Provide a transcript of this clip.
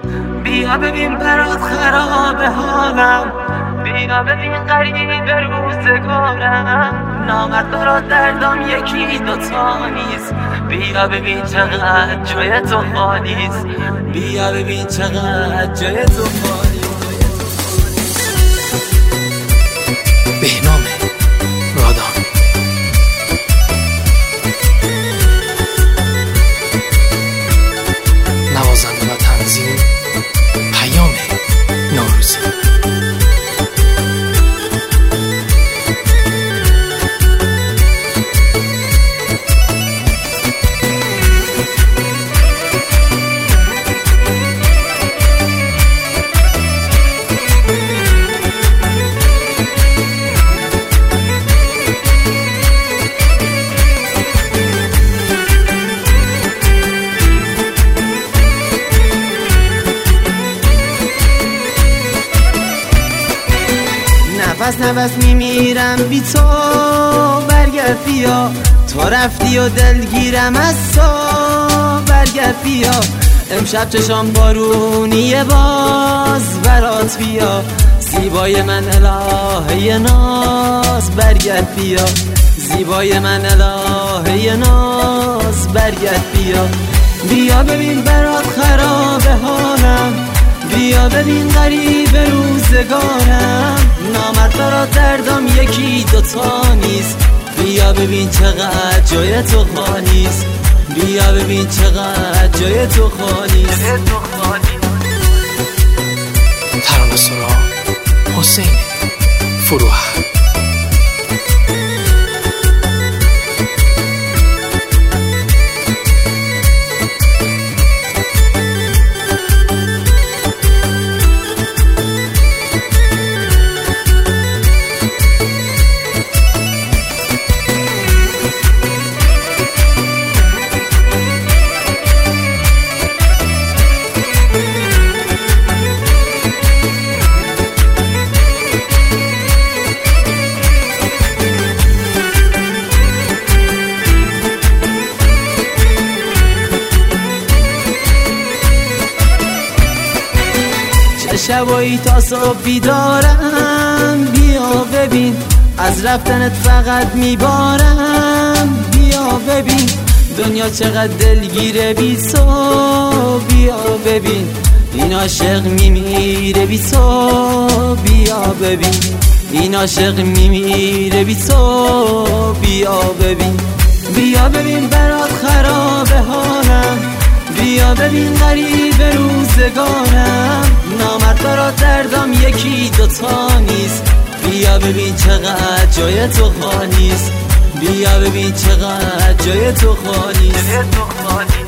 بیا ببین برات خراب حالم، بیا ببین غریب روزگارم. نامرد را دردم یکی دوتا نیست، بیا ببین چقدر جای تو خالیست، بیا ببین چقدر جای تو خالیست. بهنام رادان. نوازنده و تنظیم پیام نوروزی. نفس میمیرم بی تو، برگرد بیا. تو رفتی و دلگیرم از تو، برگرد بیا. امشب چشام بارونیه باز برات بیا. زیبای من الهه ناز برگرد بیا، زیبای من الهه ناز برگرد بیا. بیا ببین برات خراب حالم، بیا ببین غریب روزگارم. نامرد را دردم یکی دوتا نیست، بیا ببین چقدر جای تو خالیست، بیا ببین چقدر جای تو خالیست. ترانه سرا حسین فروح. شبایی تا صبح بیدارم، بیا ببین از رفتنت فقط میبارم. بیا ببین دنیا چقدر دلگیره بی تو، بیا ببین این عاشق میمیره بی تو. بیا ببین این عاشق میمیره بی تو. بیا ببین، بیا ببین برات خراب حالم، بیا ببین غریب روزگارم. نامرد را دردم یکی دوتا نیست، بیا ببین چقدر جای تو خالیست، بیا ببین چقدر جای تو خالیست.